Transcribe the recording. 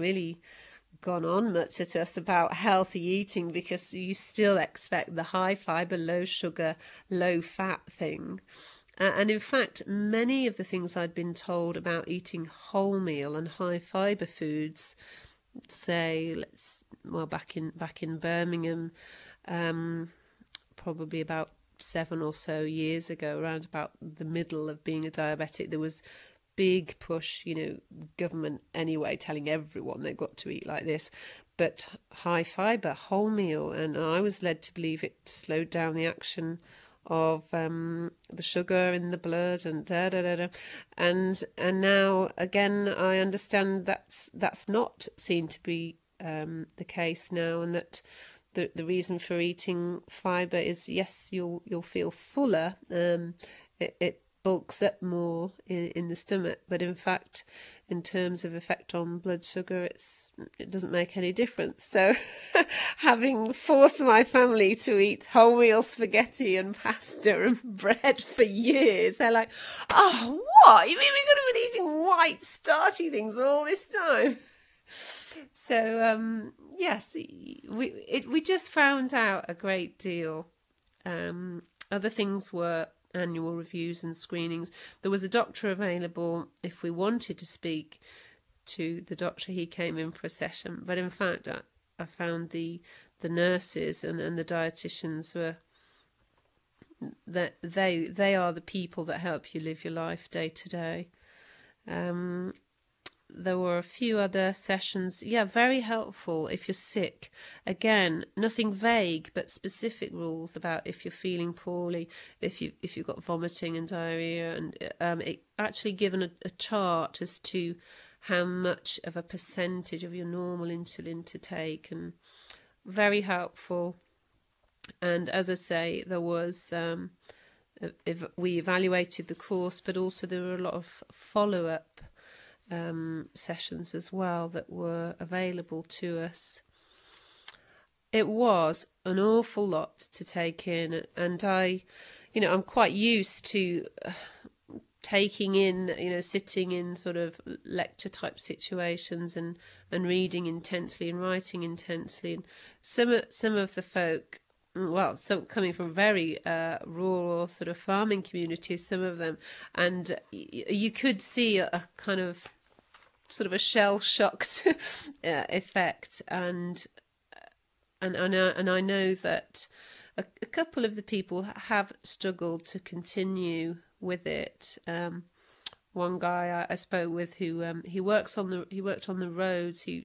really gone on much at us about healthy eating, because you still expect the high fibre, low sugar, low fat thing. And in fact, many of the things I'd been told about eating wholemeal and high fibre foods, say, back in Birmingham, probably about 7 or so years ago, around about the middle of being a diabetic, there was big push, government anyway, telling everyone they've got to eat like this, but high fibre, wholemeal, and I was led to believe it slowed down the action of the sugar in the blood and and now again I understand that's not seen to be the case now, and that the reason for eating fibre is, yes, you'll feel fuller, it bulks up more in the stomach, but in fact, in terms of effect on blood sugar, it doesn't make any difference. So having forced my family to eat wholemeal spaghetti and pasta and bread for years, they're like, oh, what? You mean we could have been eating white starchy things all this time? So yes, we just found out a great deal. Other things were annual reviews and screenings. There was a doctor available if we wanted to speak to the doctor. He came in for a session, but in fact I found the nurses and the dietitians were that they are the people that help you live your life day to day. There were a few other sessions, very helpful if you're sick. Again, nothing vague, but specific rules about if you're feeling poorly, if you've got vomiting and diarrhea, and it actually given a chart as to how much of a percentage of your normal insulin to take, and very helpful. And as I say, there was we evaluated the course, but also there were a lot of follow-up sessions as well that were available to us. It was an awful lot to take in, and I'm quite used to taking in, sitting in sort of lecture type situations and reading intensely and writing intensely. And some of the folk, well, some coming from very rural sort of farming communities, some of them, and you could see a kind of sort of a shell-shocked effect, and I know that a couple of the people have struggled to continue with it. One guy I spoke with who he worked on the roads. He